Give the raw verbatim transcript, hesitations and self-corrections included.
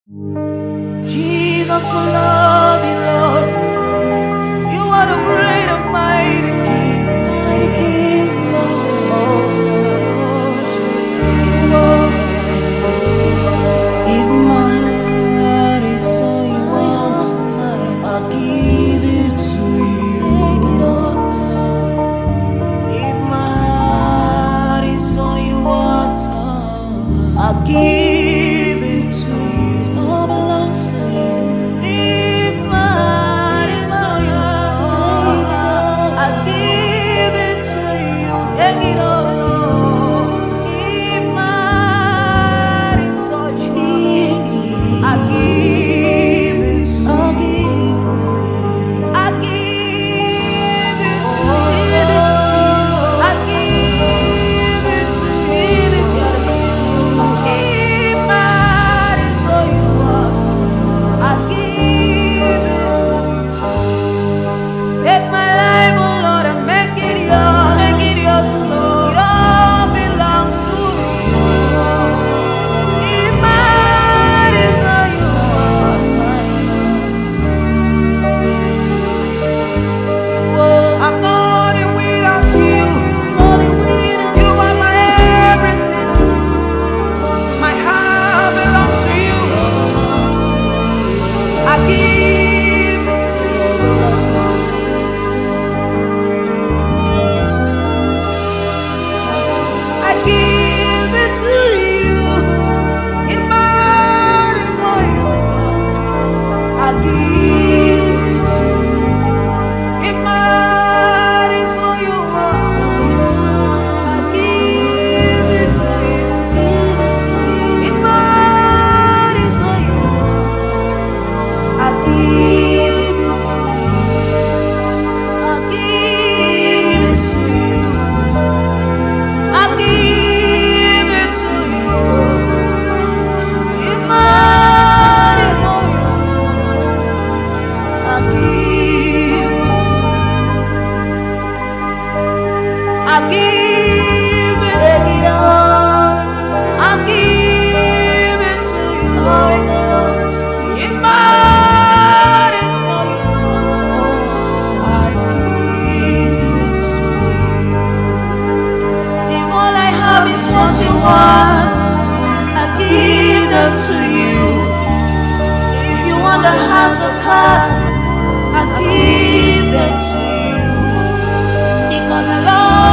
Jesus will love you, Lord. You are the great and mighty King, mighty King, Lord. If my heart is all you want, I'll give it to you. If my heart is all you want, I'll give it to you. All belongs to you. If my heart is all you want, I'll give it to you. Take it all, Lord. If my heart is all you want, I'll give it to you. I'll give it to you. I'll give it to you. If my heart is all you want, I'll give it to you. Take my life, oh Lord, and make it yours. Make it yours, Lord. It all belongs to you. If my heart is all you want, I'm nothing without you. Nothing without you. You are my everything. My heart belongs to you. I give it to you. I give it to you. If my heart is all you want, I give it to you. If my heart is all you want, I give it to you. Give it to you. If my heart is all you want, I give it to you. I give it to you. I give it to you. If my heart is all you want, I give it to you. I give it to you. I give it to you, Lord. If my heart is all you want, I give it to you. If all I have is what you want, I give them to you. If you want the house, the cars, I give them to you. Because I love